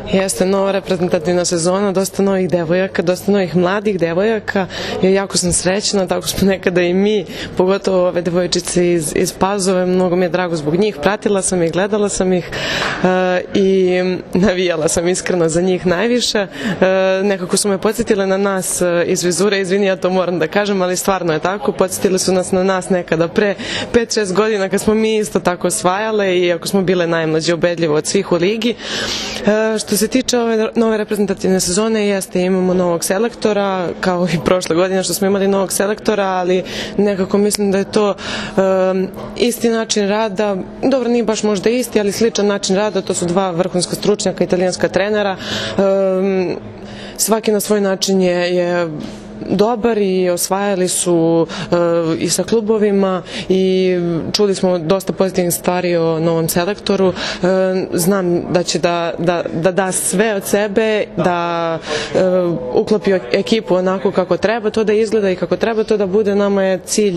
Jeste nova reprezentativna sezona, dosta novih devojaka, dosta novih mladih devojaka i jako sam srećna, tako smo nekada i mi, pogotovo ove devojčice iz Pazove, mnogo mi je drago zbog njih, pratila sam ih, gledala sam ih i navijala sam iskreno za njih najviše. Nekako su me podsjetile na nas iz Vizure, izvini, ja to moram da kažem, ali stvarno je tako, podsjetile su nas na nas nekada pre 5-6 godina kad smo mi isto tako osvajale i ako smo bile najmlađe ubedljivo od svih u ligi. Što se tiče ove nove reprezentativne sezone, jeste, imamo novog selektora, kao i prošle godine što smo imali novog selektora, ali nekako mislim da je to isti način rada, dobro, nije baš možda isti, ali sličan način rada, to su dva vrhunska stručnjaka, italijanska trenera, svaki na svoj način je dobar i osvajali su i sa klubovima i čuli smo dosta pozitivnih stvari o novom selektoru. Znam da će da sve od sebe, da uklopi ekipu onako kako treba to da izgleda i kako treba to da bude. Nama je cilj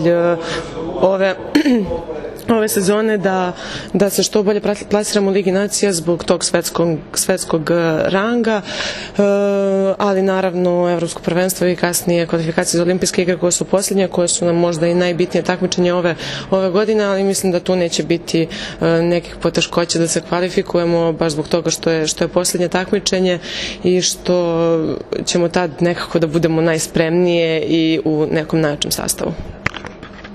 ove sezone da se što bolje plasiramo u Ligi nacija zbog tog svetskog ranga, ali naravno evropsko prvenstvo i kasnije kvalifikacije za olimpijske igre koje su posljednje, koje su nam možda i najbitnije takmičenje ove godine, ali mislim da tu neće biti nekih poteškoća da se kvalifikujemo baš zbog toga što je posljednje takmičenje i što ćemo tad nekako da budemo najspremnije i u nekom najjačem sastavu.